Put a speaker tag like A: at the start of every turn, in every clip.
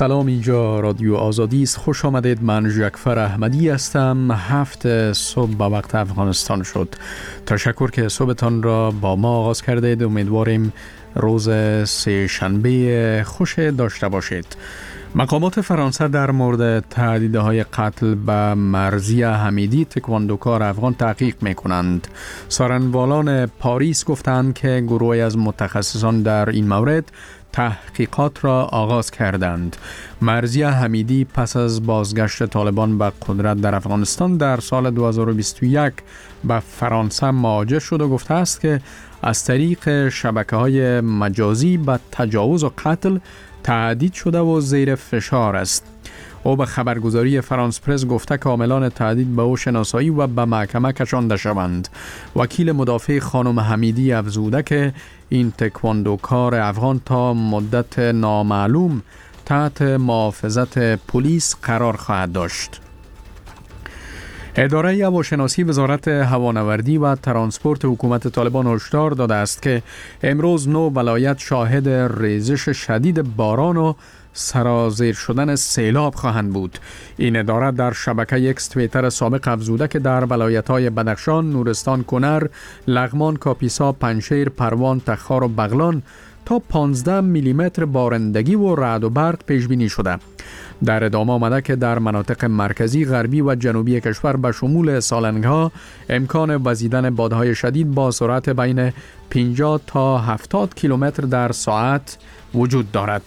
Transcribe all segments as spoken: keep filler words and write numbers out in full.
A: سلام، اینجا رادیو آزادی است. خوش آمدید. من جعفر احمدی هستم. هفت صبح با وقت افغانستان شد. تشکر که صبحتان را با ما آغاز کردید. امیدواریم روز سه شنبه خوش داشته باشید. مقامات فرانسه در مورد تهدیدهای قتل به مرضیه حمیدی تکواندوکار افغان تحقیق می‌کنند. سارنوالان پاریس گفتند که گروهی از متخصصان در این مورد تحقیقات را آغاز کردند. مرضیه حمیدی پس از بازگشت طالبان به قدرت در افغانستان در سال دو هزار و بیست و یک به فرانسه مهاجر شد و گفته است که از طریق شبکه‌های مجازی به تجاوز و قتل تهدید شده و زیر فشار است. او به خبرگزاری فرانس پرس گفته که عاملان تهدید به او شناسایی و به محکمه کشانده شوند. وکیل مدافع خانم حمیدی افزوده که این تکواندوکار افغان تا مدت نامعلوم تحت محافظت پلیس قرار خواهد داشت. اداره هواشناسی وزارت هوانوردی و ترانسپورت حکومت طالبان هشدار داده است که امروز نو ولایت شاهد ریزش شدید باران و سرازیر شدن سیلاب خواهند بود. این اداره در شبکه اکس توییتر سابق افزوده که در ولایت‌های بدخشان، نورستان، کنر، لغمان، کاپیسا، پنجشیر، پروان، تخار و بغلان تا پانزده میلیمتر بارندگی و رعد و برق پیش بینی شده. در ادامه آمده که در مناطق مرکزی، غربی و جنوبی کشور به شمول سالنگ‌ها امکان وزیدن بادهای شدید با سرعت بین پنجاه تا هفتاد کیلومتر در ساعت وجود دارد.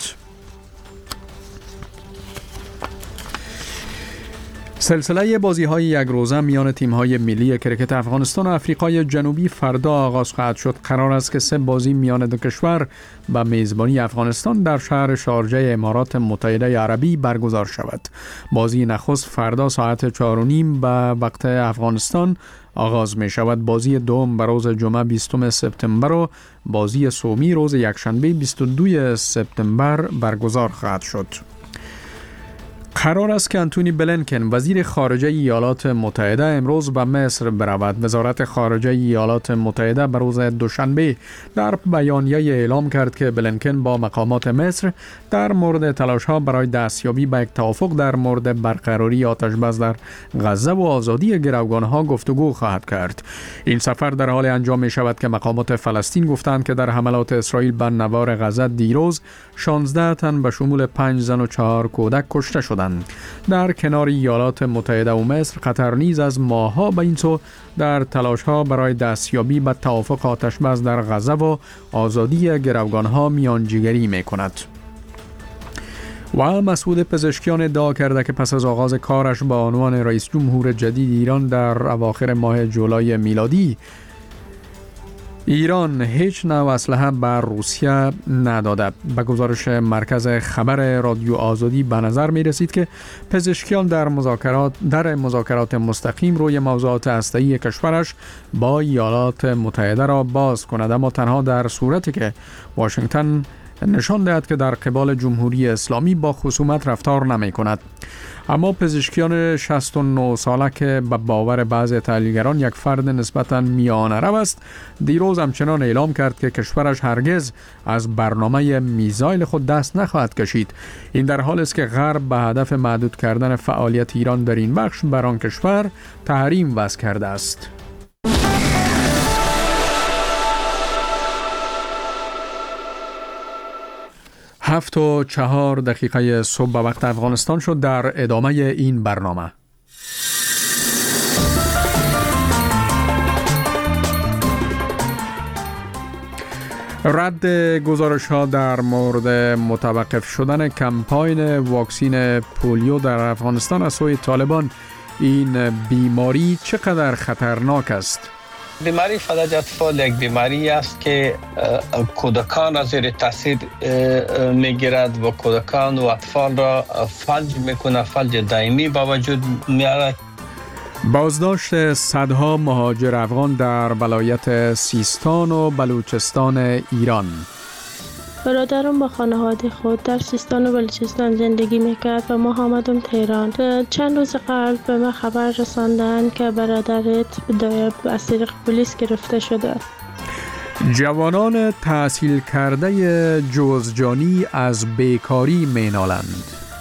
A: سلسله بازی‌های یک روزه میان تیم‌های ملی کرکت افغانستان و آفریقای جنوبی فردا آغاز خواهد شد. قرار است که سه بازی میان دو کشور به میزبانی افغانستان در شهر شارجه امارات متحده عربی برگزار شود. بازی نخست فردا ساعت چهار و نیم به وقت افغانستان آغاز می شود. بازی دوم به روز جمعه بیستم سپتامبر و بازی سومی روز یکشنبه بیست و دوم سپتامبر برگزار خواهد شد. قرار است که انتونی بلینکن وزیر خارجه ایالات متحده امروز به مصر برود. وزارت خارجه ایالات متحده به روز دوشنبه در بیانیه اعلام کرد که بلینکن با مقامات مصر در مورد تلاش‌ها برای دستیابی به یک توافق در مورد برقراری آتش‌بس در غزه و آزادی گروگان‌ها گفتگو خواهد کرد. این سفر در حال انجام می شود که مقامات فلسطین گفتند که در حملات اسرائیل بر نوار غزه دیروز شانزده تن به شمول پنج زن و چهار کودک کشته شدند. در کنار ایالات متحده و مصر، قطر نیز از ماه‌ها به این سو در تلاش‌ها برای دستیابی به توافق آتش‌بس در غزه و آزادی گروگان‌ها میانجیگری می‌کند. و مسعود پزشکیان ادعا کرده که پس از آغاز کارش به عنوان رئیس جمهور جدید ایران در اواخر ماه جولای میلادی، ایران هیچ نوع اسلحه بر روسیه نداده. به گزارش مرکز خبر رادیو آزادی به نظر می رسید که پزشکیان در مذاکرات در مذاکرات مستقیم روی موضوعات هسته‌ای کشورش با ایالات متحده را باز کند، اما تنها در صورتی که واشنگتن نشان دهد که در قبال جمهوری اسلامی با خصومت رفتار نمی کند. اما پزشکیان شصت و نه ساله که به باور بعضی تحلیلگران یک فرد نسبتاً میانه رو است، دیروز همچنان اعلام کرد که کشورش هرگز از برنامه میزایل خود دست نخواهد کشید. این در حالی است که غرب به هدف محدود کردن فعالیت ایران در این بخش بر آن کشور تحریم وضع کرده است. هفت و چهار دقیقه صبح به وقت افغانستان شد. در ادامه این برنامه رد گزارش ها در مورد متوقف شدن کمپاین واکسین پولیو در افغانستان از سوی طالبان، این بیماری چقدر خطرناک است؟
B: بیماری فلج اطفال یک بیماری است که کودکان از زیر تاثیر میگیرد و کودکان و اطفال را فلج میکنه، فلج دائمی با وجود میاره.
A: بازداشت صدها مهاجر افغان در ولایت سیستان و بلوچستان ایران.
C: برادرم با خانواده خود در سیستان و بلوچستان زندگی میکرد و ما آمدم تهران. چند روز قبل به من خبر رساندند که برادرت از طریق پلیس گرفته شده.
A: جوانان تحصیل کرده جوزجانی از بیکاری مینالند.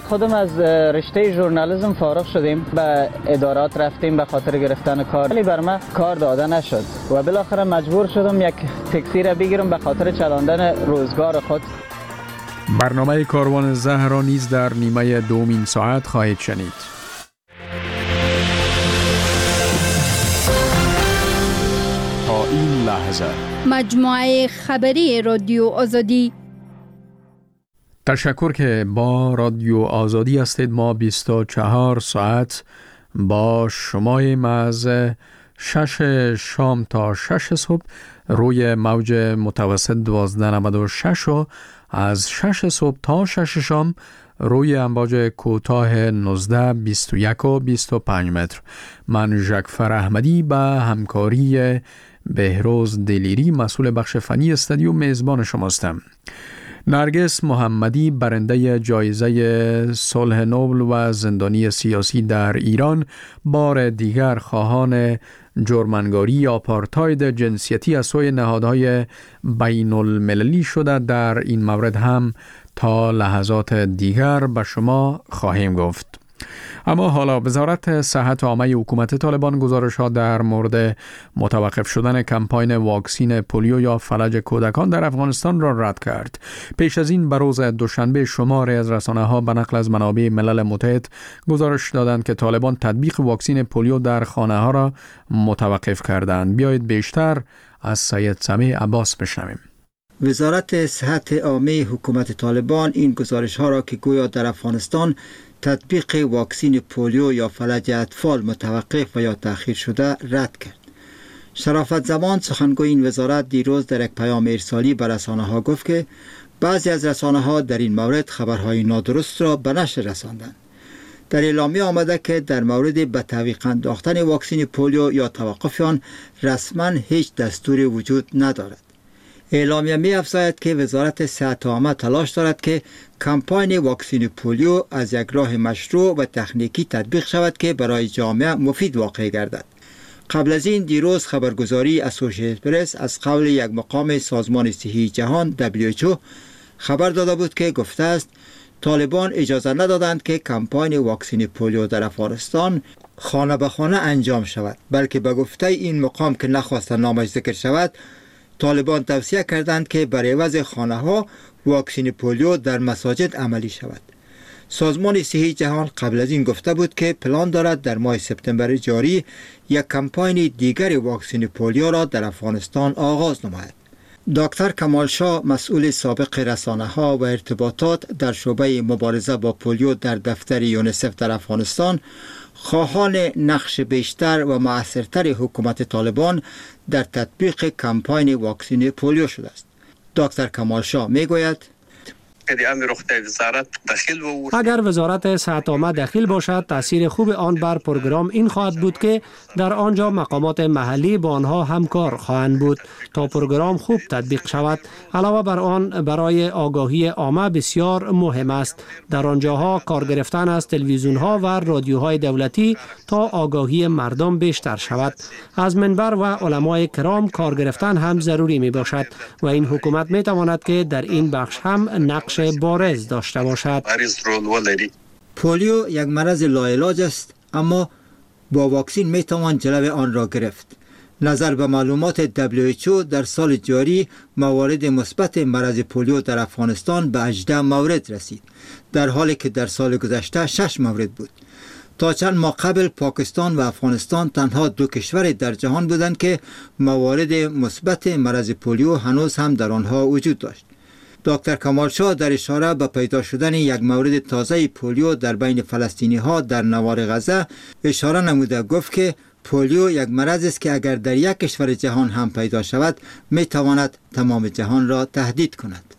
D: خودم از رشته ژورنالیسم فارغ شدیم، به ادارات رفتیم به خاطر گرفتن کار، ولی بر من کار داده نشد و بالاخره مجبور شدم یک تاکسی را بگیرم به خاطر چلاندن روزگار خود.
A: برنامه کاروان زهرا نیز در نیمه دومین ساعت خواهید شنید. تا این لحظه
E: مجموعه خبری رادیو آزادی.
A: تشکر که با رادیو آزادی هستید. ما بیست و چهار ساعت با شماییم از شش شام تا شش صبح روی موج متوسط دوازده نود و شش و از شش صبح تا شش شام روی امواج کوتاه نوزده بیست و یک و بیست و پنج متر. من ژکفر احمدی به همکاری بهروز دلیری مسئول بخش فنی استودیو میزبان شماستم. نرگس محمدی برنده جایزه صلح نوبل و زندانی سیاسی در ایران بار دیگر خواهان جرمنگاری آپارتاید جنسیتی از سوی نهادهای بین المللی شده. در این مورد هم تا لحظات دیگر به شما خواهیم گفت. اما حالا وزارت صحت عامه حکومت طالبان گزارش‌ها در مورد متوقف شدن کمپاین واکسین پولیو یا فلج کودکان در افغانستان را رد کرد. پیش از این به روز دوشنبه شماری از رسانه‌ها به نقل از منابع ملل متحد گزارش دادند که طالبان تطبیق واکسین پولیو در خانه‌ها را متوقف کردند. بیایید بیشتر از سید سمیع عباس بشنویم.
F: وزارت صحت عامه حکومت طالبان این گزارش‌ها را که گویا در افغانستان تطبیق واکسین پولیو یا فلج اطفال متوقف و یا تأخیر شده رد کرد. شرافت زمان سخنگوی این وزارت دیروز در یک پیام ارسالی به رسانه‌ها گفت که بعضی از رسانه‌ها در این مورد خبرهای نادرست را به نشر رساندند. در اعلامیه آمده که در مورد به تعویق انداختن واکسین پولیو یا توقف آن رسما هیچ دستوری وجود ندارد. اعلامیه می افزاید که وزارت صحت عامه تلاش دارد که کمپاین واکسین پولیو از یک راه مشروع و تکنیکی تطبیق شود که برای جامعه مفید واقع گردد. قبل از این دیروز خبرگزاری اسوسییتد پرس از قول یک مقام سازمان صحی جهان دبلیو اچ او خبر داده بود که گفته است طالبان اجازه ندادند که کمپاین واکسین پولیو در افغانستان خانه به خانه انجام شود، بلکه به گفته این مقام که نخواست نامش ذکر شود، طالبان توصیه کردند که برای عوض خانه ها واکسین پولیو در مساجد عملی شود. سازمان صحی جهان قبل از این گفته بود که پلان دارد در ماه سپتامبر جاری یک کمپاین دیگر واکسین پولیو را در افغانستان آغاز نماید. دکتر کمال شاه مسئول سابق رسانه ها و ارتباطات در شعبه مبارزه با پولیو در دفتر یونیسف در افغانستان خواهان نقش بیشتر و مؤثرتر حکومت طالبان در تطبیق کمپاین واکسین پولیو شده است. دکتر کمال شاه می گوید
G: اگر وزارت صحت عامه دخیل باشد، تاثیر خوب آن بر پروگرام این خواهد بود که در آنجا مقامات محلی با آنها همکار خواهند بود تا پروگرام خوب تطبیق شود. علاوه بر آن برای آگاهی عامه بسیار مهم است در آنجاها کار گرفتن از تلویزیون ها و رادیوهای دولتی تا آگاهی مردم بیشتر شود. از منبر و علمای کرام کار گرفتن هم ضروری می باشد و این حکومت می تواند که در این بخش هم نقش بارز داشته باشد.
F: پولیو یک مرض لاعلاج است، اما با واکسین می توان جلو آن را گرفت. نظر به معلومات دبلیو اچ او در سال جاری موارد مثبت مرض پولیو در افغانستان به هجده مورد رسید، در حالی که در سال گذشته شش مورد بود. تا چند ماه قبل پاکستان و افغانستان تنها دو کشور در جهان بودند که موارد مثبت مرض پولیو هنوز هم در آنها وجود داشت. دکتر کمال شاه در اشاره به پیدا شدن یک مورد تازه پولیو در بین فلسطینی ها در نوار غزه اشاره نموده گفت که پولیو یک مرض است که اگر در یک کشور جهان هم پیدا شود می تواند تمام جهان را تهدید کند.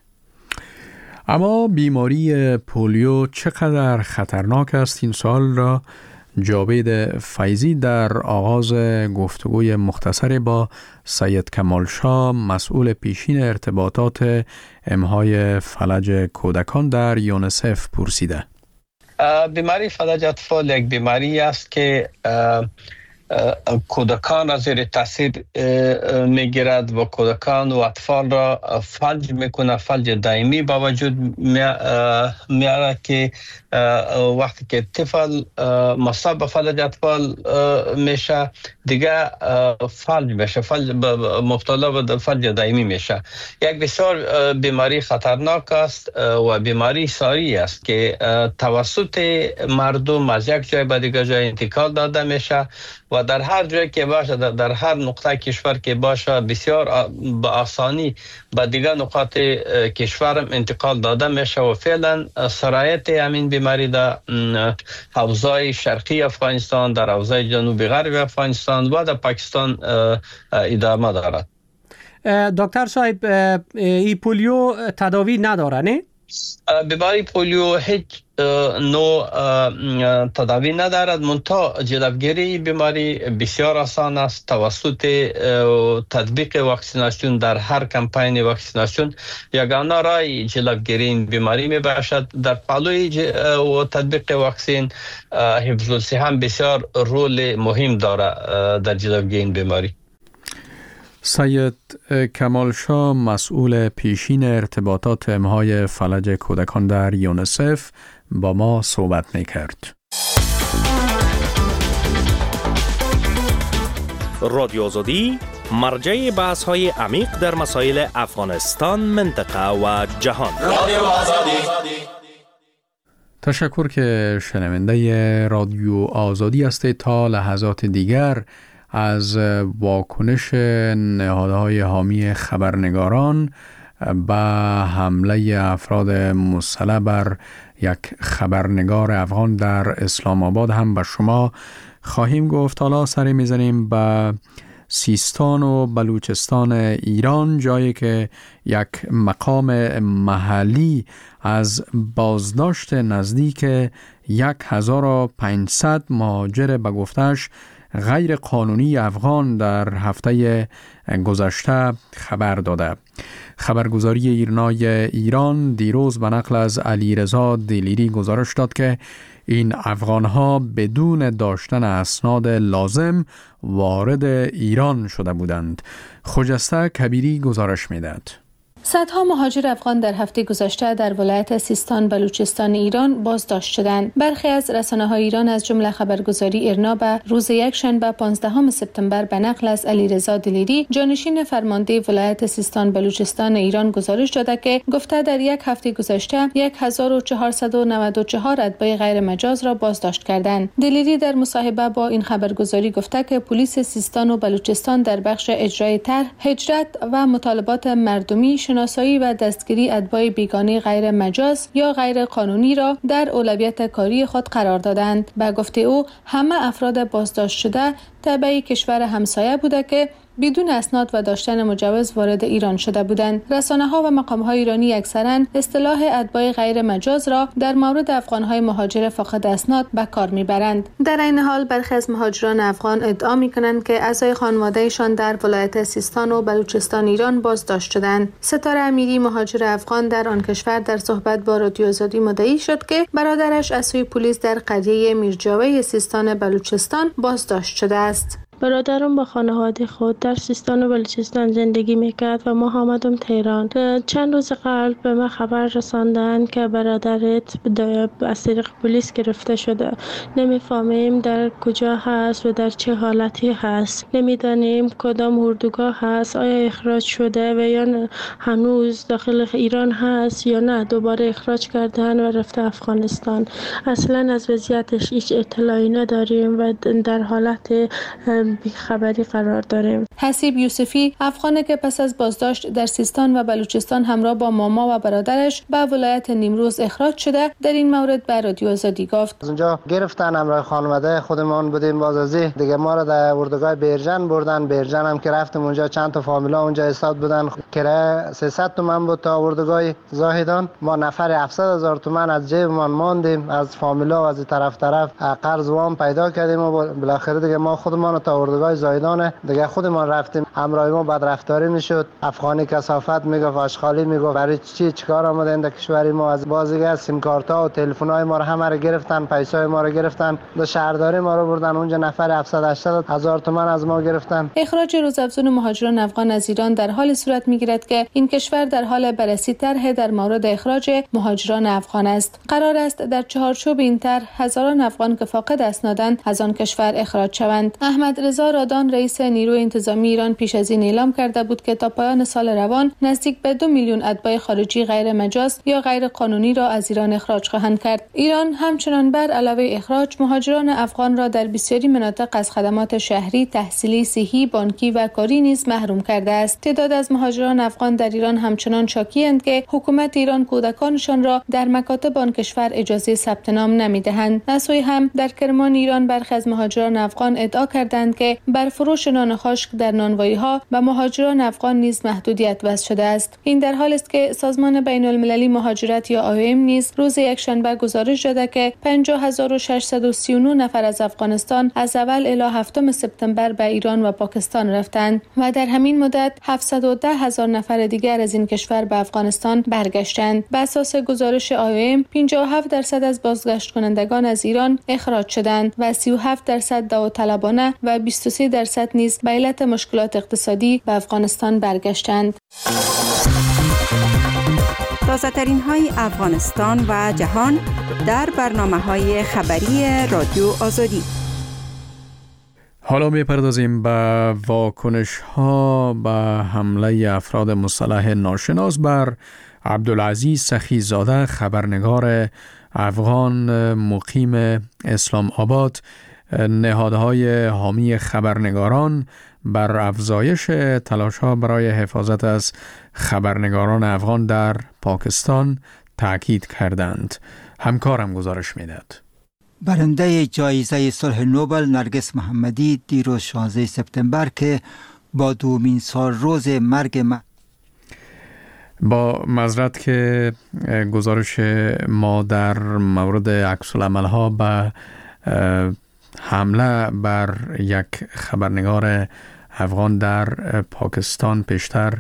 A: اما بیماری پولیو چقدر خطرناک است؟ این سوال را جاوید فیضی در آغاز گفتگوی مختصری با سید کمال شاه مسئول پیشین ارتباطات امهای فلج کودکان در یونیسف پرسیده.
B: بیماری فلج اطفال یک بیماری است که کودکان را زیر تاثیر میگیرد و کودکان و اطفال را فلج میکنه، فلج دائمی با وجود میاره که وقتی که طفل مصاب به فلج اطفال میشه دیگه فلج میشه، فلج مبتلا به فلج دائمی میشه. یک بسیار بیماری خطرناک است و بیماری ساری است که توسط مردم از یک جای به دیگر جای انتقال داده میشه و در هر جای که باشه، در, در هر نقطه کشور که باشه بسیار به آسانی به دیگر نقاط کشور انتقال داده میشه و فعلا سرایت همین بیماری در حوزه شرقی افغانستان، در حوزه جنوبی غربی افغانستان و در پاکستان ادامه دارد.
G: دکتر صاحب، ای پولیو تداوی نداره نه؟
B: بیماری پولیو هیچ نوع تداوی ندارد، منتها جلوگیری بیماری بسیار آسان است توسط تطبیق واکسیناسیون. در هر کمپین واکسیناسیون یگانه راه جلوگیری این بیماری می باشد. در پالوی و تطبیق واکسین حفظ الصحه هم بسیار رول مهم دارد در جلوگیری این بیماری.
A: سید کمال شاه، مسئول پیشین ارتباطات امهای فلج کودکان در یونیسف، با ما صحبت می‌کرد.
H: رادیو آزادی مرجع بحث‌های عمیق در مسائل افغانستان، منطقه و جهان. رادیو آزادی.
A: تشکر که شنونده رادیو آزادی هستید. تا لحظات دیگر از واکنش نهادهای حامی خبرنگاران به حمله افراد مسلح بر یک خبرنگار افغان در اسلام آباد هم به شما خواهیم گفت. حالا سری میزنیم به سیستان و بلوچستان ایران، جایی که یک مقام محلی از بازداشت نزدیک یک هزار و پانصد مهاجر به گفتش غیر قانونی افغان در هفته گذشته خبر داده. خبرگزاری ایرنای ایران دیروز به نقل از علیرضا دلیری گزارش داد که این افغانها بدون داشتن اسناد لازم وارد ایران شده بودند. خجسته کبیری گزارش می‌دهد.
I: صدها مهاجر افغان در هفته گذشته در ولایت سیستان بلوچستان ایران بازداشت شدند. برخی از رسانه‌های ایران از جمله خبرگزاری ایرنا به روز یکشنبه پانزدهم سپتامبر به نقل از علیرضا دلیری جانشین فرمانده ولایت سیستان بلوچستان ایران گزارش داده که گفته در یک هفته گذشته هزار و چهارصد و نود و چهار اتباع غیر مجاز را بازداشت کردند. دلیری در مصاحبه با این خبرگزاری گفته که پلیس سیستان و بلوچستان در بخش اجرای طرح هجرت و مطالبات مردمی شناسایی و دستگیری اتباع بیگانه غیر مجاز یا غیر قانونی را در اولویت کاری خود قرار دادند. به گفته او همه افراد بازداشت شده تبع کشور همسایه بوده که بدون اسناد و داشتن مجوز وارد ایران شده بودند. رسانه‌ها و مقام‌های ایرانی اکثراً اصطلاح اتباع غیر مجاز را در مورد افغان‌های مهاجر فاقد اسناد به کار می‌برند. در این حال برخی از مهاجران افغان ادعا می‌کنند که اعضای خانواده‌شان در ولایت سیستان و بلوچستان ایران بازداشت شدند. ستاره امیری مهاجر افغان در آن کشور در صحبت با رادیو آزادی مدعی شد که برادرش از سوی پلیس در قریه میرجاوی سیستان بلوچستان بازداشت شده است.
C: برادرم با خانواده خود در سیستان و بلوچستان زندگی میکرد و ما آمدم تهران. چند روز قبل به ما خبر رساندن که برادرت از طریق پلیس گرفته شده. نمیفهمیم در کجا هست و در چه حالتی هست. نمیدانیم کدام اردوگاه هست، آیا اخراج شده و یا هنوز داخل ایران هست یا نه دوباره اخراج کردن و رفته افغانستان. اصلا از وضعیتش هیچ اطلاعی نداریم و در حالت بیخبری قرار داریم.
I: حسیب یوسفی افغانی که پس از بازداشت در سیستان و بلوچستان همراه با ماما و برادرش به ولایت نیمروز اخراج شده در این مورد به رادیو آزادی گفت:
J: از اونجا گرفتن همراه خانواده خودمان بودیم، بازازی دیگه ما را در اردوگاه بیرجن بردن. بیرجن هم که رفتیم اونجا چند تا فامیلا اونجا استاد بودن، کرایه سیصد تومان بود تا اردوگاه زاهدان. ما نفر هفتصد هزار تومان از جیبمان ماندیم، از فامیلا و از طرف طرف قرض وام پیدا کردیم و بالاخره دیگه ما خودمان تا اردوگاه زاهدان دیگه خودمان رفتیم. همراه ما بدرفتاری میشد، افغانی کثافت میگفت، آشغالی میگفت. برای چی چیکار آمدن در کشور ما؟ از بازیگر سیم کارت ها و تلفن های ما رو همه رو گرفتن، پیسای ما رو گرفتن، دو شهرداری ما رو بردن اونجا، نفر هفتصد هشتاد هزار تومان از ما گرفتن.
I: اخراج روزافزون مهاجران افغان از ایران در حال صورت میگیرد که این کشور در حال بررسی طرح در مورد اخراج مهاجران افغان است. قرار است در چهارچوب این طرح هزاران افغان که فاقد اسنادند از آن کشور اخراج شوند. احمد رضا رادان رئیس نیروی انتظامی ایران پیش از این اعلام کرده بود که تا پایان سال روان نزدیک به دو میلیون اتباع خارجی غیر مجاز یا غیر قانونی را از ایران اخراج خواهند کرد. ایران همچنان بر علاوه اخراج مهاجران افغان را در بسیاری مناطق از خدمات شهری، تحصیلی، صحی، بانکی و کاری نیز محروم کرده است. تعداد از مهاجران افغان در ایران همچنان شاکی‌اند که حکومت ایران کودکانشان را در مکاتب آن کشور اجازه ثبت نام نمی‌دهند. نسوی هم در کرمان ایران برخی از مهاجران افغان ادعا کردند که بر فروش نان خشک در نانوایی‌ها و مهاجران افغان نیز محدودیت وضع شده است. این در حالی است که سازمان بین‌المللی مهاجرت یا آی او ام نیز روز یکشنبه گزارش داده که پنجاه هزار و ششصد و سی و نه نفر از افغانستان از اول الی هفتم سپتامبر به ایران و پاکستان رفتند و در همین مدت هفتصد و ده هزار نفر دیگر از این کشور به افغانستان برگشتند. بر اساس گزارش آی او ام پنجاه و هفت درصد از بازگشت کنندگان از ایران اخراج شدند و سی و هفت درصد داوطلبانه و بیست و سه درصد نیز به علت مشکلات اقتصادی به افغانستان برگشتند.
K: تازه ترین های افغانستان و جهان در برنامه های خبری رادیو آزادی.
A: حالا میپردازیم به واکنش ها به حمله افراد مسلح ناشناس بر عبدالعزیز سخیزاده، خبرنگار افغان مقیم اسلام آباد. نهادهای حامی خبرنگاران بر افزایش تلاش‌ها برای حفاظت از خبرنگاران افغان در پاکستان تاکید کردند. همکارم گزارش میدهد.
F: برنده جایزه صلح نوبل نرگس محمدی دیروز شانزده سپتامبر که با دومین سال روز مرگ م...
A: با معذرت که گزارش ما در مورد عکس العمل‌ها به حمله بر یک خبرنگار افغان در پاکستان پیشتر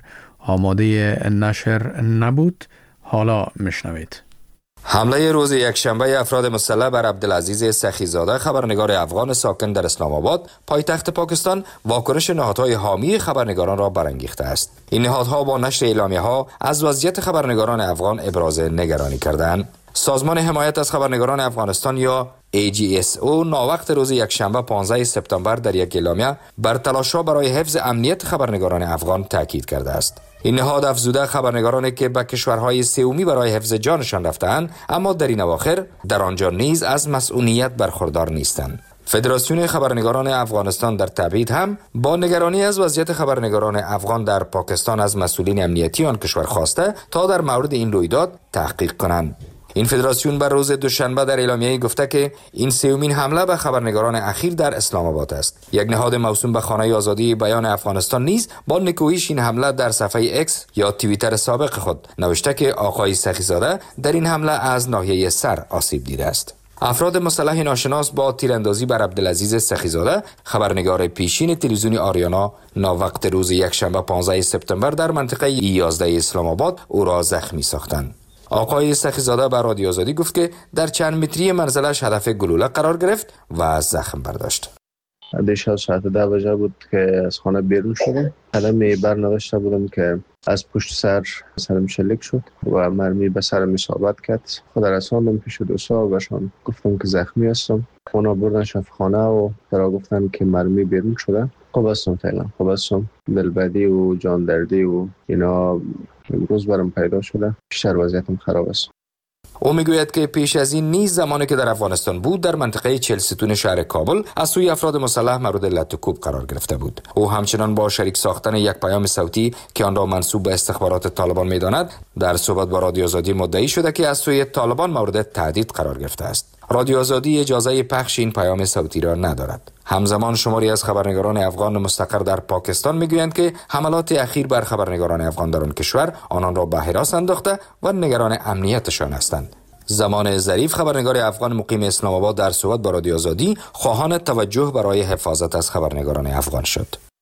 A: آماده نشر نبود. حالا میشنوید.
L: حمله روز یکشنبه افراد مسلح بر عبدالعزیز سخیزاده، خبرنگار افغان ساکن در اسلام آباد، پایتخت پاکستان، واکنش نهادهای حامی خبرنگاران را برانگیخته است. این نهادها با نشر اعلامیه‌ها از وضعیت خبرنگاران افغان ابراز نگرانی کردند. سازمان حمایت از خبرنگاران افغانستان یا ای جی اس او ناوقت روز یکشنبه پانزده سپتامبر در یک اعلامیه بر تلاش‌ها برای حفظ امنیت خبرنگاران افغان تاکید کرده است. این نهاد افزوده خبرنگارانی که به کشورهای سومی برای حفظ جانشان رفتند اما در این اواخر در آنجا نیز از مسئولیت برخوردار نیستند. فدراسیون خبرنگاران افغانستان در تبعید هم با نگرانی از وضعیت خبرنگاران افغان در پاکستان از مسئولین امنیتی آن کشور خواسته تا در مورد این رویداد تحقیق کنند. این فدراسیون بر روز دوشنبه در اعلامیه‌ای گفته که این سومین حمله به خبرنگاران اخیر در اسلام آباد است. یک نهاد موسوم به خانه آزادی بیان افغانستان نیز با نکوهش این حمله در صفحه اکس یا توییتر سابق خود نوشته که آقای سخیزاده در این حمله از ناحیه سر آسیب دیده است. افراد مسلح ناشناس با تیراندازی بر عبدالعزیز سخیزاده، خبرنگار پیشین تلویزیون آریانا، ناوقت روز یکشنبه پانزده سپتامبر در منطقه یازده اسلام آباد او را زخمی ساختند. آقای سخیزاده به رادیو آزادی گفت که در چند متری منزلش هدف گلوله قرار گرفت و زخم برداشت.
M: دیش از ساعت ده بجه بود که از خانه بیرون شدم. کلمه برنوشته بودم که از پشت سر سرم شلیک شد و مرمی به سرم اصابت کرد. خود رساندم پیش دوستا و بهشان گفتم که زخمی هستم. اونا بردن شفاخانه و درا گفتن که مرمی بیرون شده. خوب هستم فعلا. خوب هستم. دلبدی و جان دردی و اینا امروز برام پیدا شده. بیشتر وضعیتم خراب است.
L: او میگوید که پیش از این نیز زمانی که در افغانستان بود در منطقه چهلستون شهر کابل از سوی افراد مسلح مورد لط و کوب قرار گرفته بود. او همچنان با شریک ساختن یک پیام صوتی که آن را منسوب به استخبارات طالبان میداند در صحبت با رادیو آزادی مدعی شده که از سوی طالبان مورد تهدید قرار گرفته است. رادیو آزادی اجازه پخش این پیام صوتی را ندارد. همزمان شماری از خبرنگاران افغان مستقر در پاکستان میگویند که حملات اخیر بر خبرنگاران افغان در آن کشور آنان را به هراس انداخته و نگران امنیتشان هستند. زمان ظریف، خبرنگار افغان مقیم اسلام آباد، در صحبت با رادیو آزادی خواهان توجه برای حفاظت از خبرنگاران افغان شد.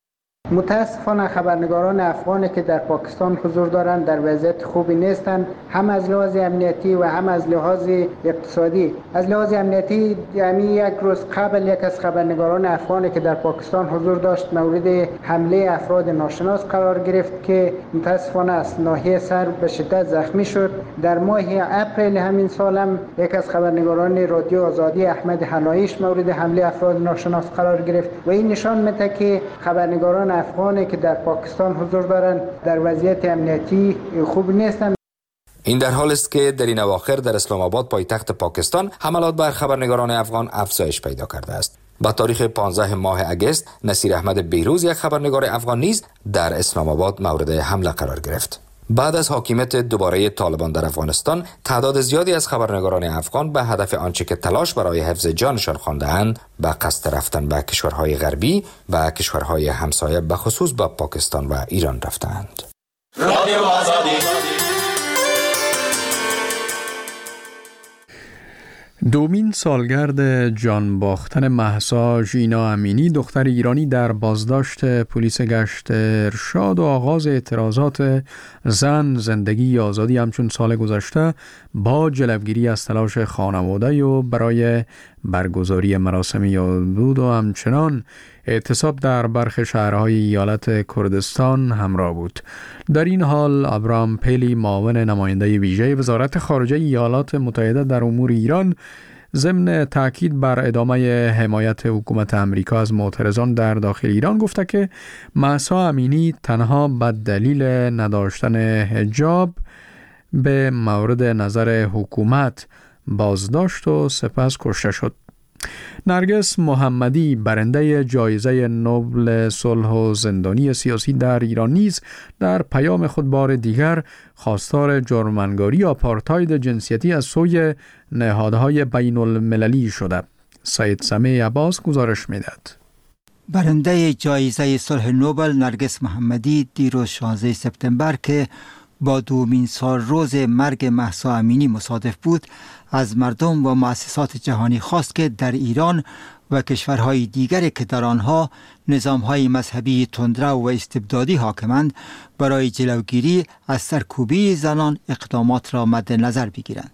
J: متاسفانه خبرنگاران افغانی که در پاکستان حضور دارند در وضعیت خوبی نیستند، هم از لحاظ امنیتی و هم از لحاظ اقتصادی. از لحاظ امنیتی یعنی یک روز قبل یک از خبرنگاران افغانی که در پاکستان حضور داشت مورد حمله افراد ناشناس قرار گرفت که متاسفانه از ناحیه سر به شدت زخمی شد. در ماه اپریل همین سال هم یک از خبرنگاران رادیو آزادی احمد حنایش مورد حمله افراد ناشناس قرار گرفت و این نشان میده که خبرنگاران افغانی که در پاکستان حضور دارند در وضعیت امنیتی خوب نیستند.
L: این در حال است که در این اواخر در اسلام آباد پایتخت پاکستان حملات بر خبرنگاران افغان افزایش پیدا کرده است. با تاریخ پانزده ماه اگست نصیر احمد بهروز یک خبرنگار افغان نیز در اسلام آباد مورد حمله قرار گرفت. بعد از حاکمیت دوباره طالبان در افغانستان، تعداد زیادی از خبرنگاران افغان به هدف آنچه که تلاش برای حفظ جانشان خوانده‌اند به قصد رفتن به کشورهای غربی و کشورهای همسایه به خصوص به پاکستان و ایران رفتند. رادیو آزادی.
A: دومین سالگرد جان باختن مهسا ژینا امینی دختر ایرانی در بازداشت پلیس گشت ارشاد و آغاز اعتراضات زن زندگی آزادی همچون سال گذشته با جلوگیری از تلاش خانواده و برای برگزاری مراسم یادبود و همچنان اعتصاب در برخی شهرهای ایالت کردستان همراه بود. در این حال ابراهام پیلی معاون نماینده ویژه وزارت خارجه ایالات متحده در امور ایران ضمن تاکید بر ادامه حمایت حکومت امریکا از معترضان در داخل ایران گفته که مهسا امینی تنها به دلیل نداشتن حجاب به مورد نظر حکومت بازداشت و سپس کشته شد. نرگس محمدی برنده جایزه نوبل صلح و زندانی سیاسی در ایران نیز در پیام خود بار دیگر خواستار جرم‌انگاری آپارتاید جنسیتی از سوی نهادهای بین المللی شده. سید سمیع عباس گزارش می‌دهد.
F: برنده جایزه صلح نوبل نرگس محمدی دیروز شانزده سپتامبر که با دومین سال روز مرگ مهسا امینی مصادف بود، از مردم و مؤسسات جهانی خواست که در ایران و کشورهای دیگری که در آنها نظامهای مذهبی تندرو و استبدادی حاکمند برای جلوگیری از سرکوبی زنان اقدامات را مد نظر بگیرند.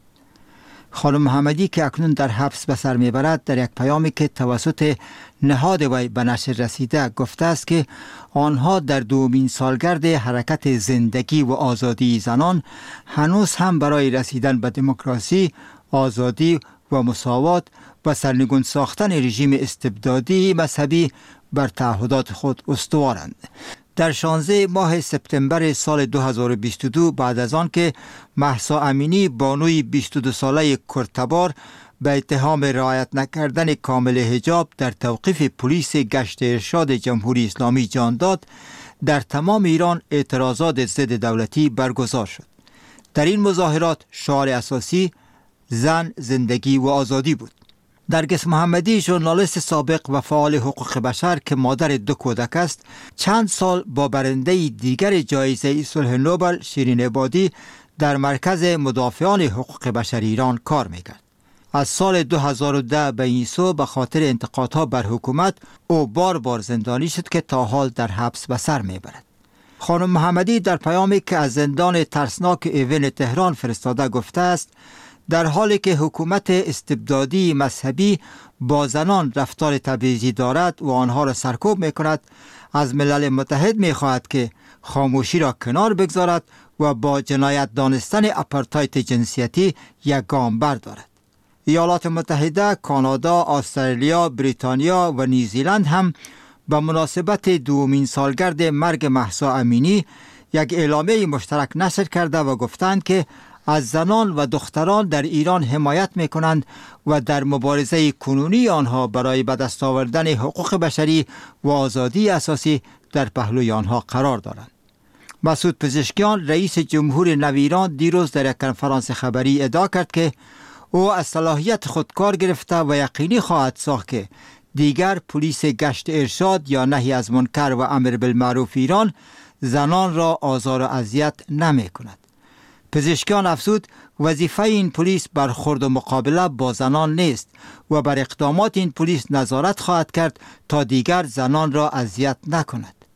F: خانم محمدی که اکنون در حبس به سر میبرد در یک پیامی که توسط نهاد وی به نشر رسیده گفته است که آنها در دومین سالگرد حرکت زندگی و آزادی زنان هنوز هم برای رسیدن به دموکراسی، آزادی و مساوات و سرنگون ساختن رژیم استبدادی مذهبی بر تعهدات خود استوارند. در شانزده ماه سپتامبر سال دو هزار و بیست و دو بعد از آن که مهسا امینی بانوی بیست و دو ساله کردتبار به اتهام رعایت نکردن کامل حجاب در توقیف پلیس گشت ارشاد جمهوری اسلامی جان داد، در تمام ایران اعتراضات ضد دولتی برگزار شد. در این مظاهرات شعار اساسی زن، زندگی و آزادی بود. نرگس محمدی ژورنالیست سابق و فعال حقوق بشر که مادر دو کودک است، چند سال با برنده دیگر جایزه صلح نوبل شیرین عبادی در مرکز مدافعان حقوق بشر ایران کار میکرد. از سال دو هزار و ده به این سو به خاطر انتقادها بر حکومت او بار بار زندانی شد که تا حال در حبس به سر میبرد. خانم محمدی در پیامی که از زندان ترسناک ایون تهران فرستاده گفته است در حالی که حکومت استبدادی مذهبی با زنان رفتار تبعیضی دارد و آنها را سرکوب میکند، از ملل متحد میخواهد که خاموشی را کنار بگذارد و با جنایت دانستن آپارتاید جنسیتی یک گام بردارد. ایالات متحده، کانادا، استرالیا، بریتانیا و نیوزیلند هم به مناسبت دومین سالگرد مرگ مهسا امینی یک اعلامیه مشترک نشر کرده و گفتند که از زنان و دختران در ایران حمایت میکنند و در مبارزه کنونی آنها برای به دست آوردن حقوق بشری و آزادی اساسی در پهلوی آنها قرار دارند. مسعود پزشکیان رئیس جمهور نو ایران دیروز در یک کنفرانس خبری ادعا کرد که او از صلاحیت خود کار گرفته و یقینی خواهد ساخت که دیگر پلیس گشت ارشاد یا نهی از منکر و امر بالمعروف ایران زنان را آزار و اذیت نمی کند. پزشکیان افزود وظیفه این پلیس برخورد و مقابله با زنان نیست و بر اقدامات این پلیس نظارت خواهد کرد تا دیگر زنان را اذیت نکند.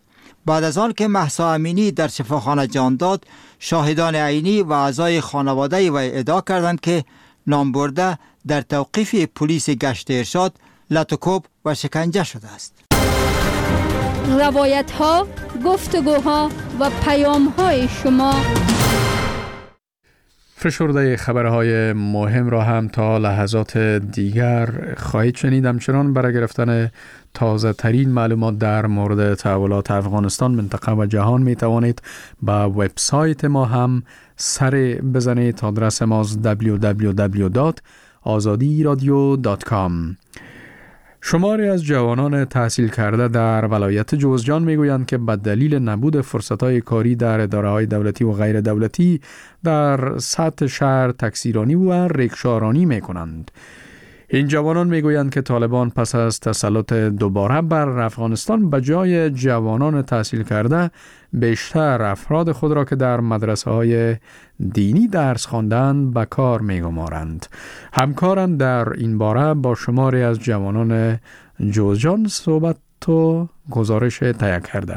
F: بعد از آن که مهسا امینی در شفاخانه جان داد، شاهدان عینی و اعضای خانواده وی ادعا کردند که نامبرده در توقیف پلیس گشت ارشاد لطوکوب و شکنجه شده است.
E: روایت ها، گفتگوها و پیام های شما.
A: فشرده خبرهای مهم را هم تا لحظات دیگر خواهید شنید. همچنان برای گرفتن تازه ترین معلومات در مورد تحولات افغانستان، منطقه و جهان می توانید به وبسایت ما هم سر بزنید. آدرس ما دبلیو دبلیو دبلیو دات آزادی رادیو دات کام. شماری از جوانان تحصیل کرده در ولایت جوزجان میگویند که به دلیل نبود فرصت‌های کاری در اداره‌های دولتی و غیر دولتی در سطح شهر تکثیرانی و ریکشارانی میکنند. این جوانان میگویند که طالبان پس از تسلط دوباره بر افغانستان به جای جوانان تحصیل کرده بیشتر افراد خود را که در مدرسه‌های دینی درس خواندند به کار میگمارند. همکارم در این باره با شماری از جوانان جوزجان صحبت و گزارش تهیه کرده.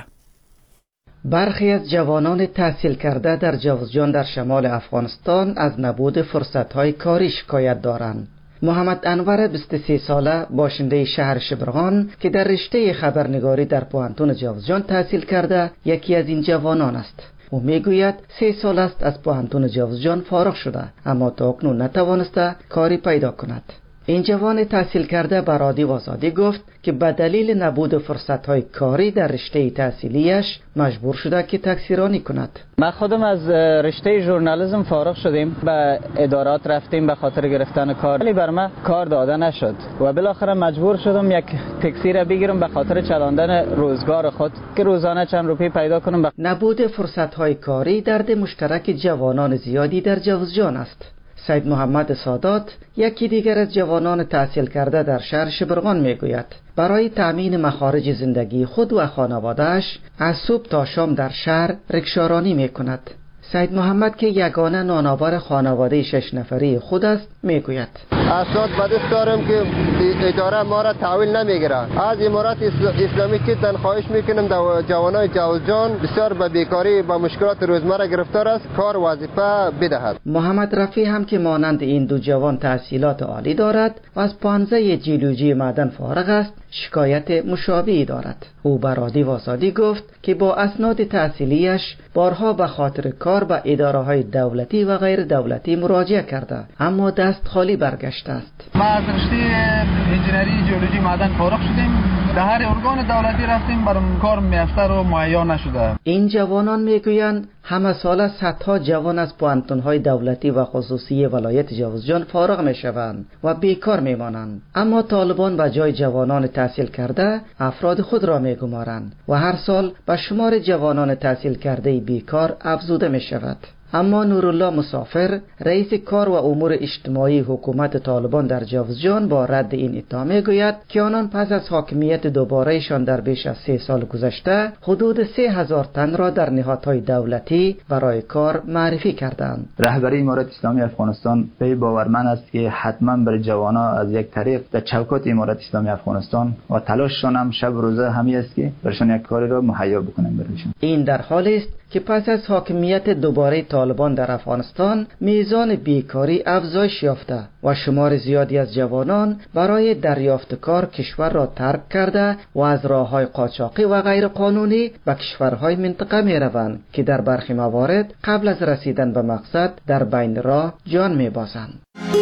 N: برخی از جوانان تحصیل کرده در جوزجان در شمال افغانستان از نبود فرصت‌های کاری شکایت دارند. محمد انور بیست و سه ساله باشنده شهر شبرغان که در رشته خبرنگاری در پوهنتون جوزجان تحصیل کرده یکی از این جوانان است. او میگوید سه سال است از پوهنتون جوزجان فارغ شده اما تا اکنون نتوانسته کاری پیدا کند. این جوان تحصیل کرده به رادیو آزادی گفت که به دلیل نبود فرصت‌های کاری در رشته تحصیلیش مجبور شده که تکثیرانی کند.
D: ما خودم از رشته ژورنالیسم فارغ شدیم، به ادارات رفتیم به خاطر گرفتن کار، ولی بر من کار داده نشد و بالاخره مجبور شدم یک تاکسی را بگیرم به خاطر چلاندن روزگار خود که روزانه چند روپیه پیدا کنم. بخ...
N: نبود فرصت‌های کاری درد مشترک جوانان زیادی در جوزجان است. سید محمد سادات یکی دیگر از جوانان تحصیل کرده در شهر شبرغان میگوید برای تأمین مخارج زندگی خود و خانواده‌اش از صبح تا شام در شهر رکشارانی میکند. سید محمد که یگانه نانآور خانواده شش نفری خود است میگوید
J: اسناد به دست دارم که اداره ما را تحویل نمیگیره. از امارات اسلامی که تنخواهش میکنم در جوانای جوزجان بسیار به بیکاری با مشکلات روزمره گرفتار است، کار وظیفه بدهد.
N: محمد رفیع هم که مانند این دو جوان تحصیلات عالی دارد و از پانزه جیولوژی معدن فارغ است شکایت مشابهی دارد. او به رادیو آزادی گفت که با اسناد تحصیلیش بارها به خاطر کار به اداره‌های دولتی و غیر دولتی مراجعه کرده اما دست خالی برگشته است.
O: ما از رشته انجینری جیولوژی معدن فارغ شدیم، در هر ارگان دولتی رفتیم برام کار میسر و مهیا نشده.
N: این جوانان میگویند همه سال صدها جوان از پوهنتون‌های دولتی و خصوصی ولایت جوزجان فارغ میشوند و بیکار میمانند، اما طالبان به جای جوانان تحصیل کرده افراد خود را میگمارند و هر سال به شمار جوانان تحصیل کرده بیکار افزوده می شود. اما نورالله مسافر رئیس کار و امور اجتماعی حکومت طالبان در جوزجان با رد این ادعا میگوید که آنان پس از حاکمیت دوبارهشان در بیش از سه سال گذشته حدود سه هزار تن را در نهادهای دولتی برای کار معرفی کردند.
P: رهبری امارت اسلامی افغانستان به باورمند است که حتما برای جوانان از یک طریق در چوکات امارت اسلامی افغانستان و تلاششان هم شب روزه همی است که برشان یک کاری را مهیا بکنند برایشان.
N: این در حالی است که پس از حاکمیت دوباره طالبان در افغانستان میزان بیکاری افزایش یافته و شمار زیادی از جوانان برای دریافت کار کشور را ترک کرده و از راه‌های قاچاقی و غیر قانونی به کشورهای منطقه می روند که در برخی موارد قبل از رسیدن به مقصد در بین راه جان می بازند.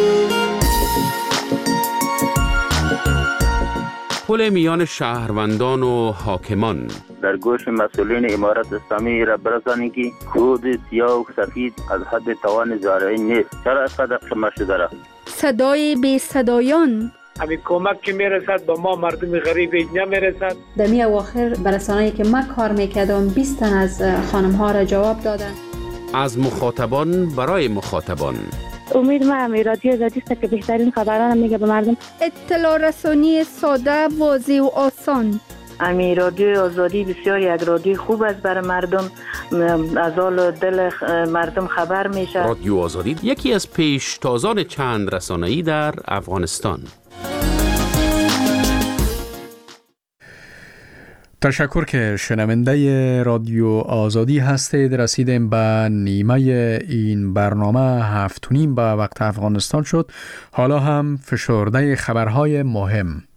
Q: پل میان شهروندان و حاکمان
R: در گوش مسئولین امارت اسلامی را برسانید که کود سیاه و سفید از حد توان زارعی نیست. چرا اینقدر خمه شده را؟
E: صدای بی صدایان
S: همین کمک که میرسد با ما مردم غریب نمیرسد.
I: در می اواخر برسانه‌ای که من کار میکردم بیست تن از خانم ها را جواب دادن.
Q: از مخاطبان برای مخاطبان
T: امید ما هم رادیو آزادی است که بهترین خبران میگه به مردم.
E: اطلاع رسانی ساده، واضح و آسان.
T: امی رادیو آزادی بسیار یک رادیو خوب است برای مردم، از حال دل مردم خبر میشه.
Q: رادیو آزادی یکی از پیشتازان چند رسانه‌ای در افغانستان.
A: تشکر که شنونده رادیو آزادی هستید. رسیدیم به نیمه این برنامه هفت و نیم به وقت افغانستان شد. حالا هم فشرده خبرهای مهم.